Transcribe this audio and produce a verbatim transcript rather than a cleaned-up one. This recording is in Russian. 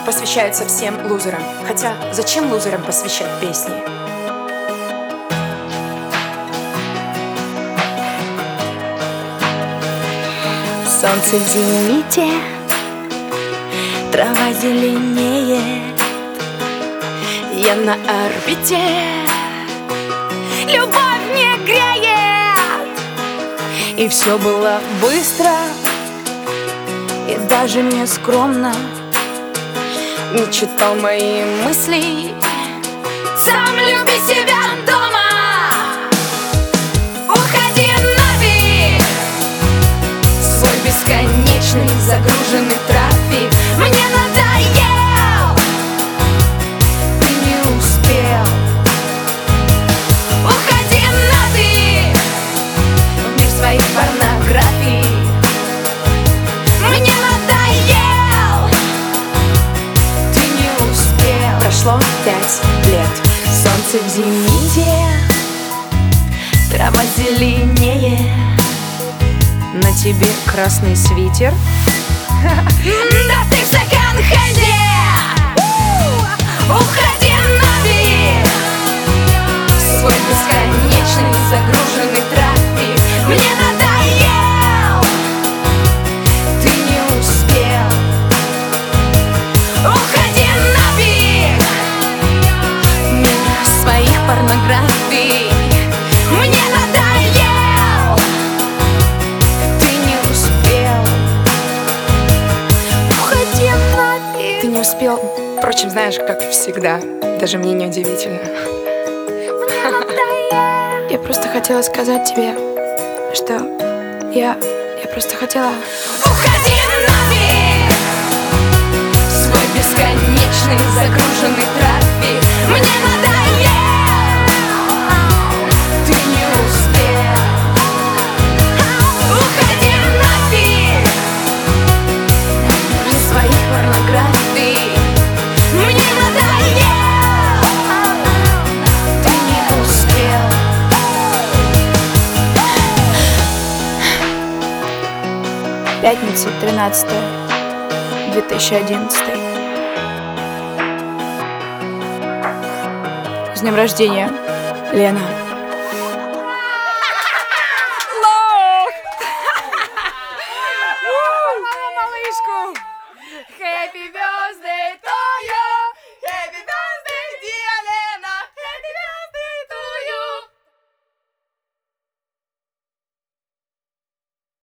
посвящается всем лузерам. Хотя, зачем лузерам посвящать песни? Солнце в зените, трава зеленеет, я на орбите, любовь не греет. И все было быстро, и даже не скромно. Не читал мои мысли, сам люби себя дома. Уходи нафиг, свой бесконечный загруженный трафик мне надоел, ты не успел. Уходи нафиг, в мир своих порнографий мне надоел, ты не успел. Прошло пять лет. Солнце в зените, трава зеленее, На тебе красный свитер. да ты в секонд-хенде. Уходи нафиг, свой бесконечный загруженный трафик мне надоел, ты не успел. Уходи нафиг, мир своих порнографий мне надоел, ты не успел. Уходи нафиг. Ты не успел. Впрочем, знаешь, как всегда. Даже мне не удивительно. Я просто хотела сказать тебе, что я... Я просто хотела... Уходи нафиг, свой бесконечный загруженный трафик мне надоел, ты не успел. Уходи нафиг, из своих порнографий мне надоел, ты не успел. Пятница, тринадцатое, две тысячи одиннадцатый. С днем рождения, Лена. Малышку! Happy birthday!